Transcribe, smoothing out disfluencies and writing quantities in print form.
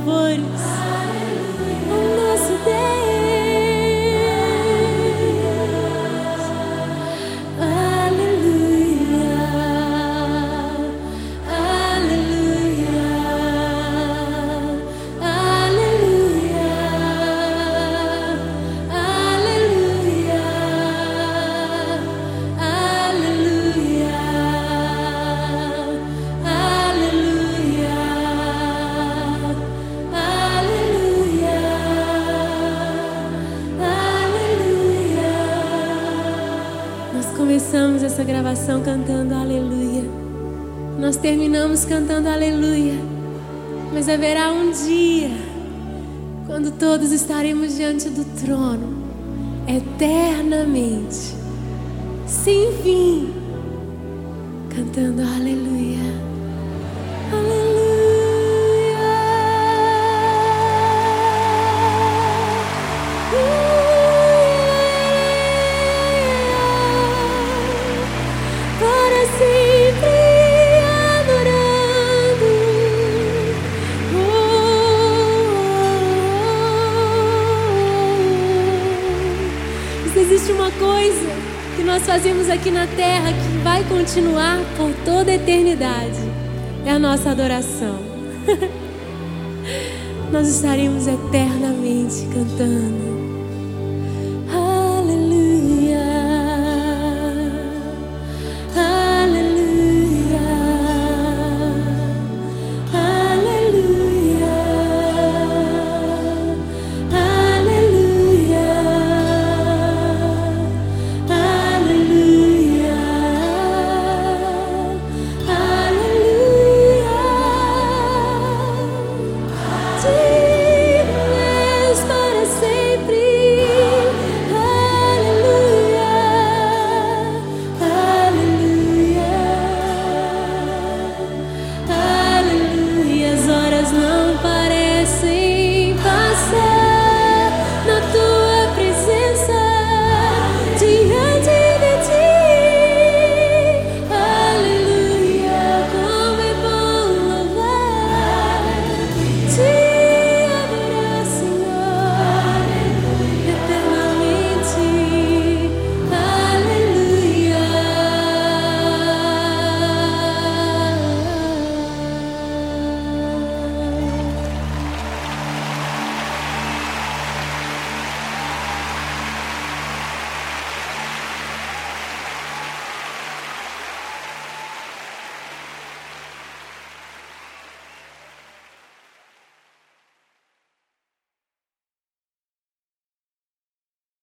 louvores ao nosso Deus. Aleluia, aleluia, aleluia, aleluia, aleluia, começamos essa gravação cantando aleluia. Nós terminamos cantando aleluia. Mas haverá um dia quando todos estaremos diante do trono eternamente, sem fim, cantando aleluia, aleluia. Existe uma coisa que nós fazemos aqui na terra que vai continuar por toda a eternidade. É a nossa adoração. Nós estaremos eternamente cantando